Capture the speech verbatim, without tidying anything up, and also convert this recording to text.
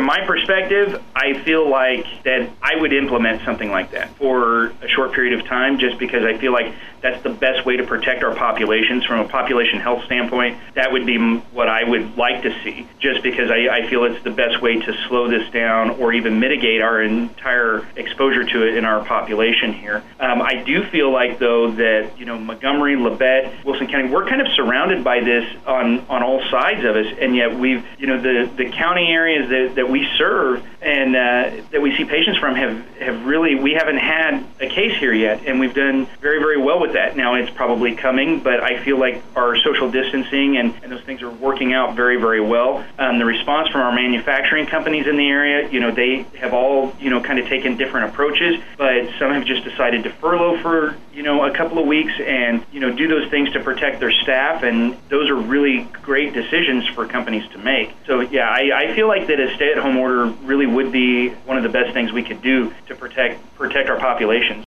my perspective, I feel like that I would implement something like that for a short period of time, just because I feel like that's the best way to protect our populations from a population health standpoint. That would be what I would like to see, just because I, I feel it's the best way to slow this down or even mitigate our entire exposure to it in our population here. Um, I do feel like, though, that, you know, Montgomery, Labette, Wilson County, we're kind of surrounded by this on, on all sides of us, and yet we've, you know, the, the county areas that, that we serve and uh, that we see patients from have, have really, we haven't had a case here yet, and we've done very, very well with that. Now it's probably coming, but I feel like our social distancing and, and those things are working out very, very well. Um, the response from our manufacturing companies in the area, you know, they have all, you know, kind of taken different approaches, but some have just decided to furlough for, you know, a couple of weeks and, you know, do those things to protect their staff, and those are really great decisions for companies to make. So, yeah, I, I feel like that a stay-at-home order really would be one of the best things we could do to protect protect our populations.